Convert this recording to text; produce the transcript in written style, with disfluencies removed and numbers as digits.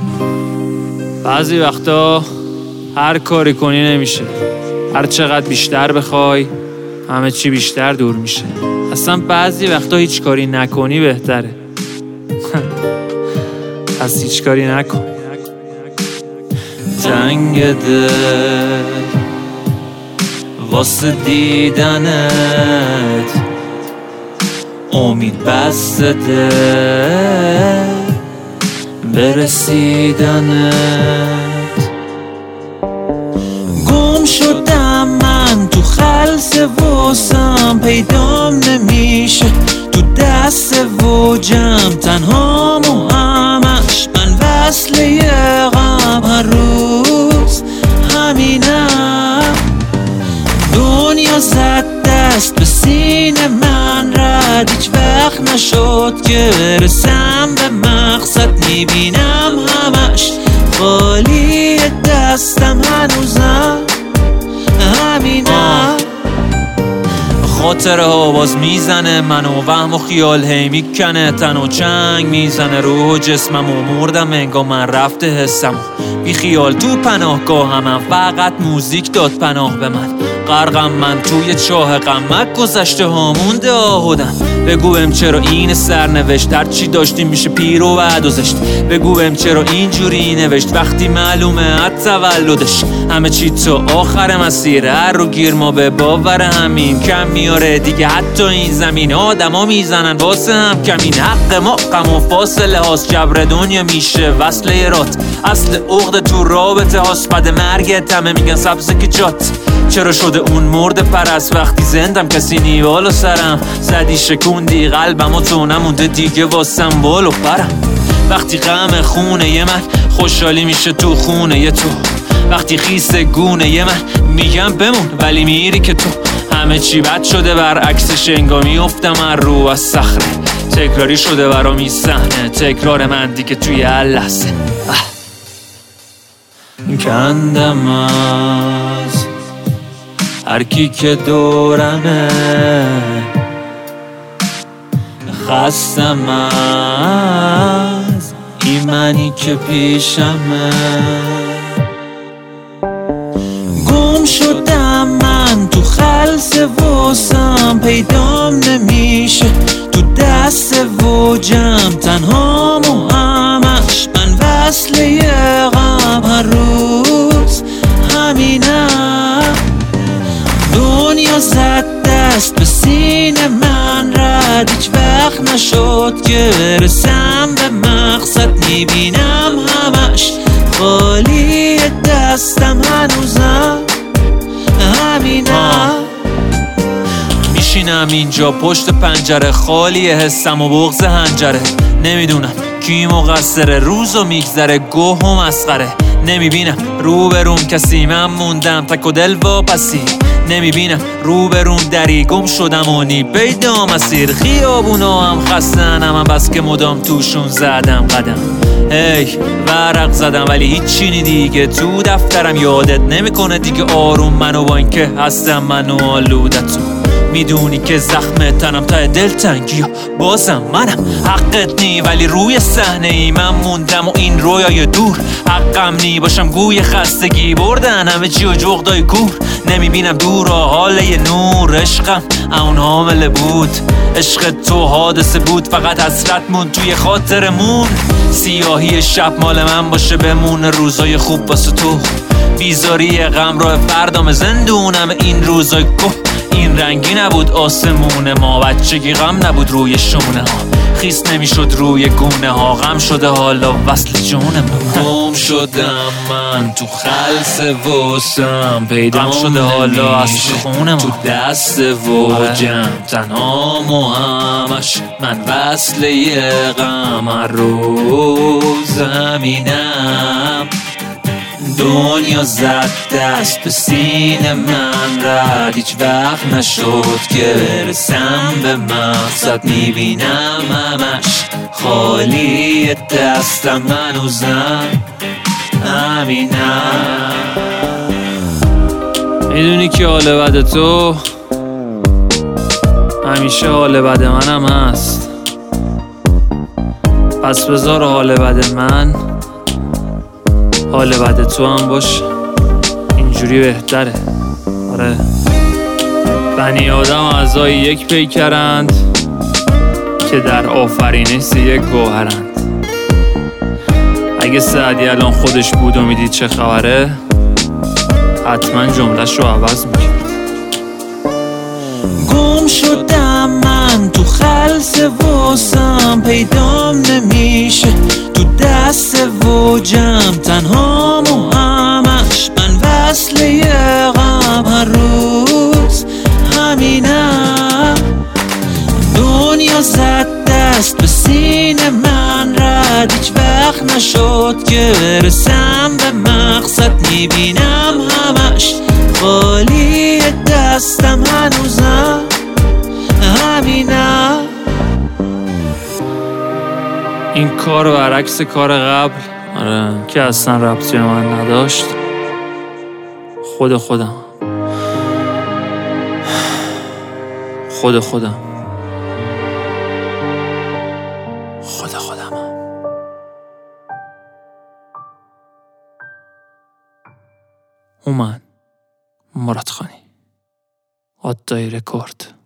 بعضی وقتا هر کاری کنی نمیشه. هر چقدر بیشتر بخوای همه چی بیشتر دور میشه. اصلا بعضی وقتا هیچ کاری نکنی بهتره. پس هیچ کاری نکن. تنگ دل واسه دیدنت، امید بسته دل برسیدنت. گم شدم من تو خلص واسم، پیدام نمیشه تو دست و جمع، تنهام و همش من وصل یه غم. هر روز همینم، دنیا زد دست به سینه من، رد هیچ وقت نشد که برسم به مقصد. میبینم همش خالی دستم، هنوزم همینم. خاطره ها باز میزنه منو، وهم و خیال هی میکنه، تن و چنگ میزنه روح و جسمم و مردم انگار من رفته حسم. بی خیال تو پناهگاهم، فقط موزیک داد پناه به من. غرقم من توی چاه غمک، گذشته ها مونده آهودم. بگو بهم چرا این سرنوشت، هر چی داشتیم میشه پیر و بعد و زشت. بگو بهم چرا اینجوری نوشت وقتی معلومه از تولدش. همه چی تو آخر مسیر، هر رو گیر ما به باور همین کم میاره دیگه. حتی این زمین آدما میزنن واسه هم کمین. حق ما غم و فاصله هاست، جبر دنیا میشه وصل رات. اصل عقد تو رابطه هاست، بعد مرگت همه میگن سبزه که جات. چرا شده اون مرد پرست وقتی زندم کسی نیوال و سرم زدی شکوندی قلبم و تو نمونده دیگه واسم بال و پرم. وقتی غم خونه یه من، خوشحالی میشه تو خونه یه تو. وقتی خیس گونه یه من، میگم بمون ولی میری که تو. همه چی بد شده برعکسش، انگار میافتم هر رو از صخره. تکراری شده برام این صحنه، تکرار من دیگه توی هر لحظه. کندم از هر کی که دورمه، خستم از این منی که پیشمه. گم شدم من تو خلص واسم، پیدام نمیشه تو دست و جمع، تنهام و همش من وصل یه غم. هر روز همینم، دنیا زد دست به سینه من، رد هیچ وقت نشد که برسم به مقصد. میبینم همش خالی دستم، هنوزم همینم. میشینم اینجا پشت پنجره، خالی حسم و بغض هنجره. نمیدونم کی مقصره، روزو میگذره گوه و مسخره. نمیبینم روبروم کسی، من موندم تک و دل واپسی. نمیبینم روبروم دری، گم شدم و نی پیدا مسیر. خیابونا هم خستنم، من بس که مدام توشون زدم قدم. هی ورق زدم ولی هیچی نی دیگه تو دفترم. یادت نمیکنه دیگه آروم منو، با این که هستم منو آلودتون. میدونی که زخم تنم تا دلتنگی بازم منم. حقت نی ولی روی صحنه ای من موندم و این رویای دور. حقم نی باشم گوی خستگی، بردن همه چی و جغدای کور. نمیبینم دور حاله نور، عشقم اون حامله بود. عشق تو حادثه بود، فقط حسرت مون توی خاطرمون. سیاهی شب مال من باشه، بمونه روزای خوب واسه تو. بیزاری غم راه فردام زندونم این روزای که. این رنگی نبود آسمون ما، بچگی غم نبود روی شونه ها. خیس نمیشد روی گونه ها، غم شده حالا وصل جونم. گم شدم من تو خلص واسم، پیدام شده حالا از خونه ما. تو دست و جمع تنهام و همش من وصل یه غم. هر روز همینم، دنیا زد دست به سینه من، رد هیچ وقت نشد که برسم به مقصد. میبینم همش خالی دستم، هنوزم همینم. میدونی که حال بد تو همیشه حال بد منم هست. پس بذار حال بد من حال بد تو هم باشه، اینجوری بهتره. آره، بنی آدم اعضای یک پیکرند که در آفرینش یک گوهرند. اگه سعدی الان خودش بود و میدید چه خبره، حتما جملهش رو عوض میکرد. گم شدم من تو خلص واسم، پیدام نمیشه تو دست و جمع، تنها و همش من وصل یه غم، هر روز همینم. دنیا زد دست به سینه من رد، هیچ وقت نشد که برسم به مقصد. میبینم همش خالی دستم، هنوزم همینم. این کار برعکس کار قبل، آره، که اصلا ربطی به من نداشت. خودم هومن مرادخانی، آدای رکورد.